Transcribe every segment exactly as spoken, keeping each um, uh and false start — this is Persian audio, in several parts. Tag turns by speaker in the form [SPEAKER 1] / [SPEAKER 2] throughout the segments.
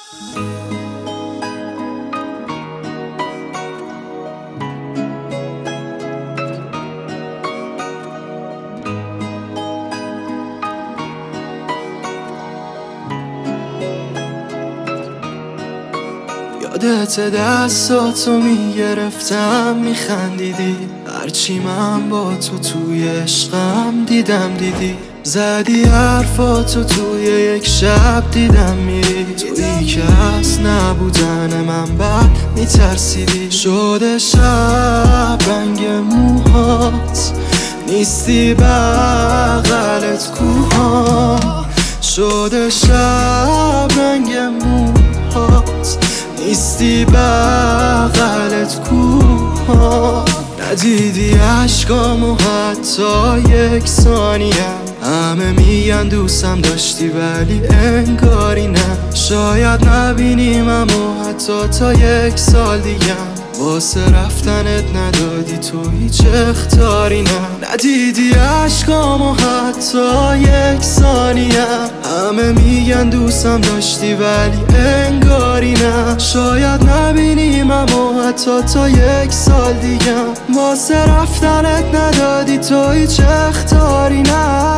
[SPEAKER 1] یادت دستاتو میگرفتم میخندیدی، هرچی من با تو توی عشقم دیدم دیدی، زدی حرفاتو توی یک شب دیدم میری، تویی که از نبودن من بعد میترسیدی. شده شب رنگ موهات، نیستی بغلت کوها، شده شب رنگ موهات، نیستی بغلت کوها. ندیدی عشقامو حتی یک ثانیه، همه میگن دوستم داشتی ولی انگاری نه. شاید نبینیم اما حتی تا یک سال دیگه، واسه رفتنت ندادی تو هیچ اختیاری نه. ندیدی عشقامو حتی یک ثانیه، همه میگن دوستم داشتی ولی انگاری نه. شاید نبینیم اما حتی تا یک سال دیگه، واسه رفتنت ندادی تو هیچ اختیاری نه.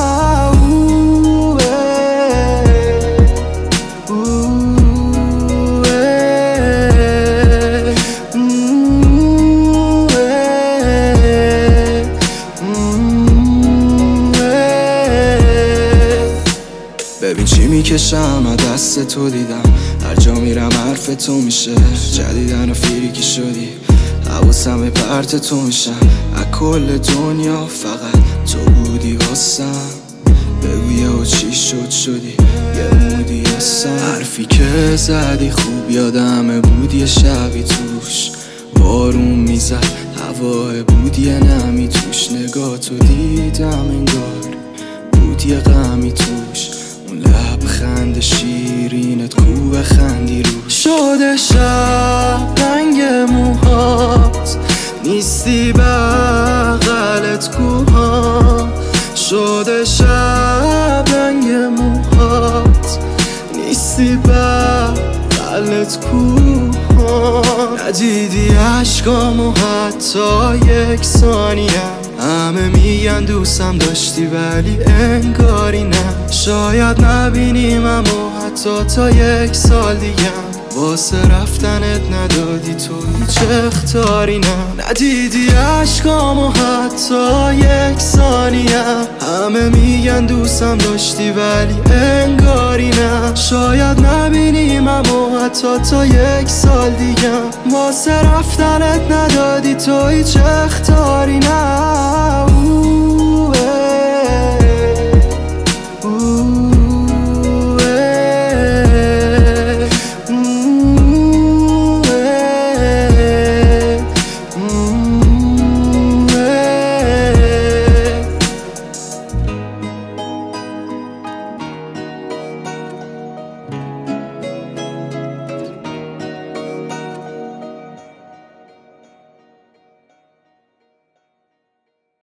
[SPEAKER 1] ببین چی میکشم از دست تو دیدم، هر جا میرم حرف تو میشه، جدیدن و فیریکی شدی، حواسم به پرت تو میشم، از کل دنیا فقط تو بودی واسم. بگو یهو چی شد شدی یه مودی هستم، حرفی که زدی خوب یادمه بود یه شبی توش بارون میزد، هوای بود یه نمی توش، نگاه تو دیدم انگار بود یه غمی توش، اون لبخند شیرینت کو بخندی روش. شده شب رنگ موهات، نیستی بغلت کوها، شده شب رنگ موهات، نیستی بغلت کوها. ندیدی عشقامو حتی یک ثانیه، همه میگن دوستم داشتی ولی انگاری نه. شاید نبینیم اما حتی تا یک سال دیگه، واسه رفتنت ندادی تو هیچ اختیاری نه. ندیدی عشقامو حتی یک ثانیه، همه میگن دوستم داشتی ولی انگاری نه. شاید نبینیم اما حتی تا یک سال دیگه، واسه رفتنت ندادی تو هیچ اختیاری نه.